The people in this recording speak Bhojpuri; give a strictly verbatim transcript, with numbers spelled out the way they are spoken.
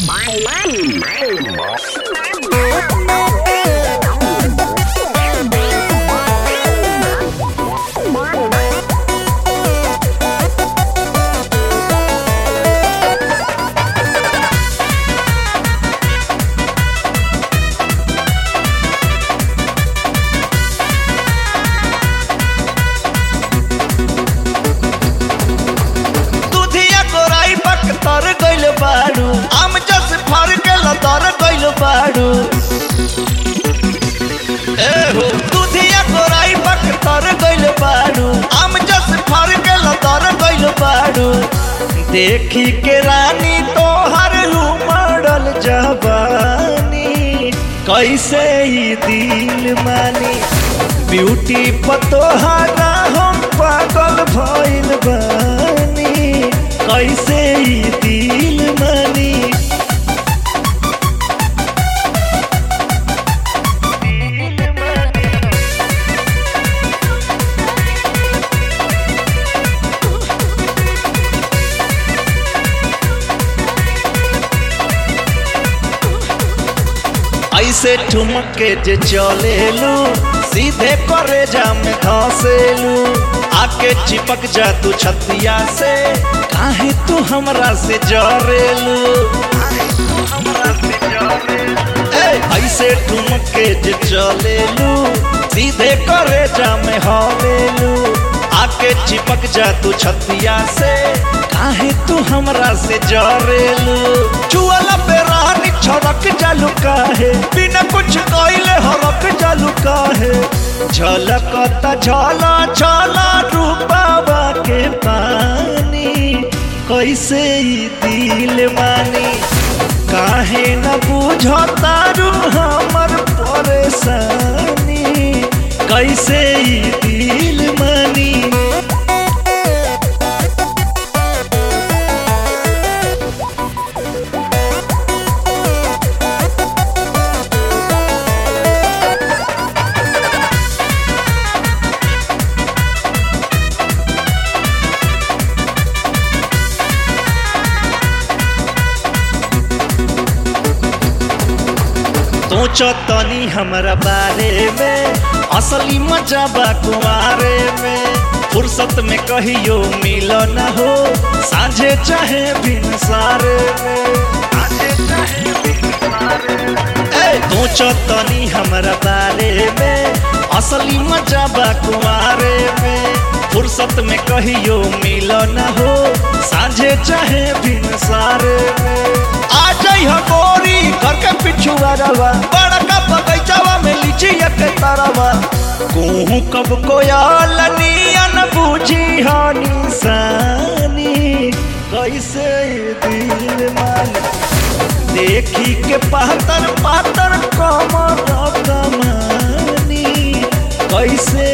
तर गइल बाड़ू आम जस फर के लतर गइल बाड़ू ए हो दूधिया गोराई पक तर गइल बाड़ू आम जस फर के लतर गइल बाड़ू देखी के रानी तोहर उमड़ल जवानी कैसे ही दिल मानी ब्यूटी पतोहारा हम पागल भइल बानी कैसे ही दिल मानी ऐसे ठुमक के जे चलेलू सीधे करे जाम धसेलू आके चिपक जा तू छतिया से काहे तू हमरा से जरेलू ऐसे ठुमक के जे चलेलू सीधे करे जाम हलेलू आके चिपक जा तू छतिया से काहे तू हमरा से जरेलू चुअला पे रानी छड़क जालू काहे बिना कुछ कइले हरक जालू काहे झलकता झला झला रूपावा के पानी कैसे ही दिल मानी काहे न बुझतारू हमर परेशानी कैसे ही दिल मानी सोचो तनी हमरा बारे में असली मजा बा कुमारे में फुर्सत में कहियो मिलो न हो साझे चाहे बिन सारे में सोचो तनी हमरा बारे में असली मजा बा कुमारे में फुर्सत में कहियो मिलो न हो साझे चाहे बिन सारे में आ जाई हो गोरी घर के पिछुआरवा बड़का बगीचावा में लीचिया के तरवा कोहू कब कोयल नियन बूझी हानी सानी कैसे दिल मान देखी के पातर पातर कमर कमानी कैसे